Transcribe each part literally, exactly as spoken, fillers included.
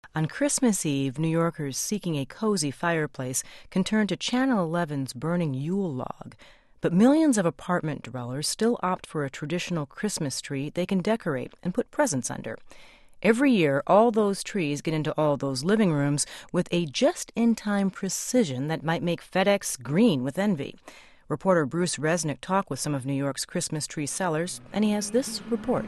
On Christmas Eve, New Yorkers seeking a cozy fireplace can turn to Channel eleven's burning Yule log. But millions of apartment dwellers still opt for a traditional Christmas tree they can decorate and put presents under. Every year, all those trees get into all those living rooms with a just-in-time precision that might make FedEx green with envy. Reporter Bruce Resnick talked with some of New York's Christmas tree sellers, and he has this report.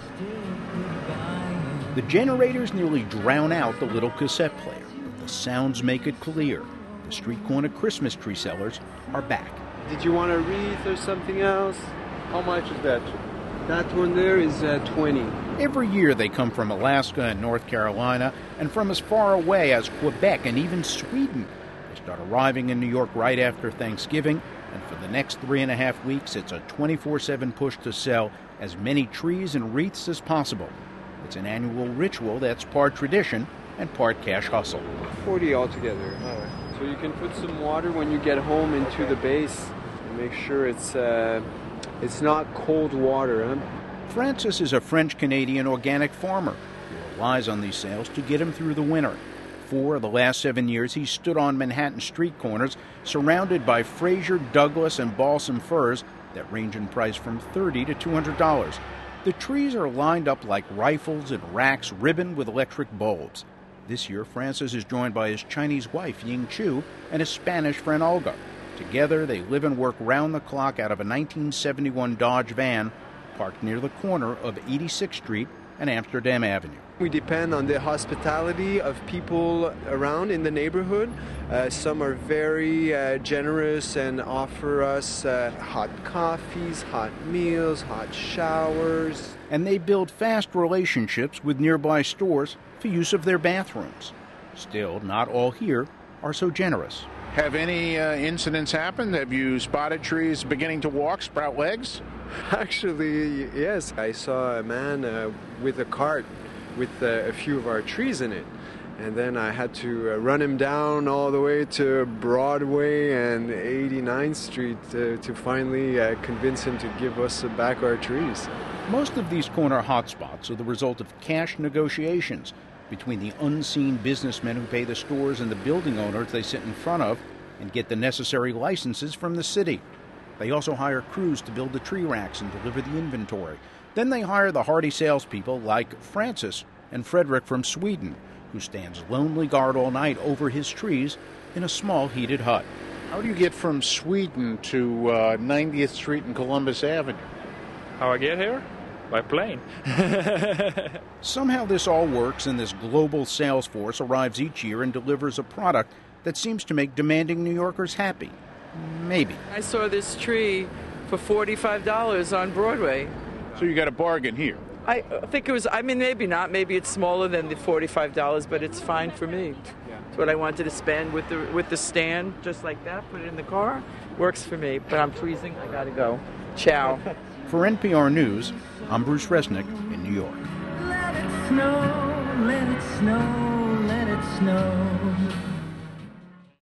The generators nearly drown out the little cassette player, but the sounds make it clear. The street corner Christmas tree sellers are back. Did you want a wreath or something else? How much is that? That one there is uh, twenty. Every year they come from Alaska and North Carolina and from as far away as Quebec and even Sweden. They start arriving in New York right after Thanksgiving, and for the next three and a half weeks it's a twenty-four seven push to sell as many trees and wreaths as possible. It's an annual ritual that's part tradition and part cash hustle. forty altogether. All right. So you can put some water when you get home into the base and make sure it's uh, it's not cold water. Huh? Francis is a French-Canadian organic farmer who relies on these sales to get him through the winter. For the last seven years, he's stood on Manhattan street corners surrounded by Fraser, Douglas, and balsam firs that range in price from thirty dollars to two hundred dollars. The trees are lined up like rifles in racks ribboned with electric bulbs. This year, Francis is joined by his Chinese wife, Ying Chu, and his Spanish friend, Olga. Together, they live and work round the clock out of a nineteen seventy-one Dodge van parked near the corner of eighty-sixth Street and Amsterdam Avenue. We depend on the hospitality of people around in the neighborhood. Uh, some are very uh, generous and offer us uh, hot coffees, hot meals, hot showers. And they build fast relationships with nearby stores for use of their bathrooms. Still, not all here are so generous. Have any uh, incidents happened? Have you spotted trees beginning to walk, sprout legs? Actually, yes. I saw a man uh, with a cart with uh, a few of our trees in it. And then I had to uh, run him down all the way to Broadway and eighty-ninth Street uh, to finally uh, convince him to give us back our trees. Most of these corner hotspots are the result of cash negotiations between the unseen businessmen who pay the stores and the building owners they sit in front of and get the necessary licenses from the city. They also hire crews to build the tree racks and deliver the inventory. Then they hire the hardy salespeople like Francis and Frederick from Sweden, who stands lonely guard all night over his trees in a small heated hut. How do you get from Sweden to uh, ninetieth Street and Columbus Avenue? How I get here? By plane. Somehow this all works, and this global sales force arrives each year and delivers a product that seems to make demanding New Yorkers happy. Maybe. I saw this tree for forty-five dollars on Broadway. So you got a bargain here. I think it was, I mean, maybe not. Maybe it's smaller than the forty-five dollars, but it's fine for me. It's what I wanted to spend with the with the stand, just like that, put it in the car. Works for me, but I'm freezing. I got to go. Ciao. For N P R News, I'm Bruce Resnick in New York. Let it snow, let it snow, let it snow.